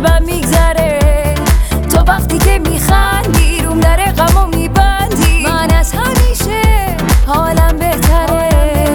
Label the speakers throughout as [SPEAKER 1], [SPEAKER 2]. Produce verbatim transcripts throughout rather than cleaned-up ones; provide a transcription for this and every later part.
[SPEAKER 1] قلبم میگذره. تو وقتی که میخندی روم در غمو میبندی، من از همیشه حالم بهتره.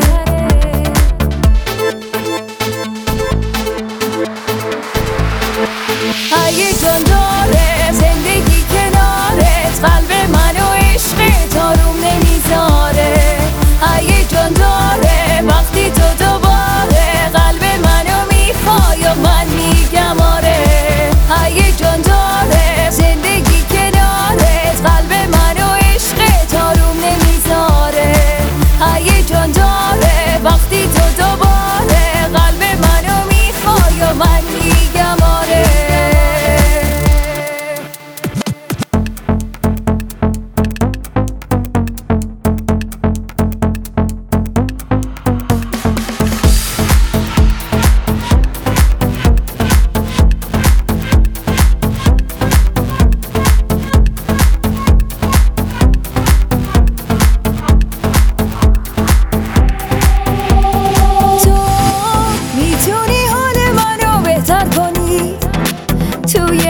[SPEAKER 1] هیجان داره زندگی کنارت، قلب منو عشق تا روم نمیذاره. هیجان داره وقتی تو دوباره قلب منو میخوای و من میگم آره. هیجان داره زندگی کنارت، قلب منو عشق تا روم نمیذاره. هیجان داره وقتی تو دوباره قلب منو میخوای و من میگم آره. توی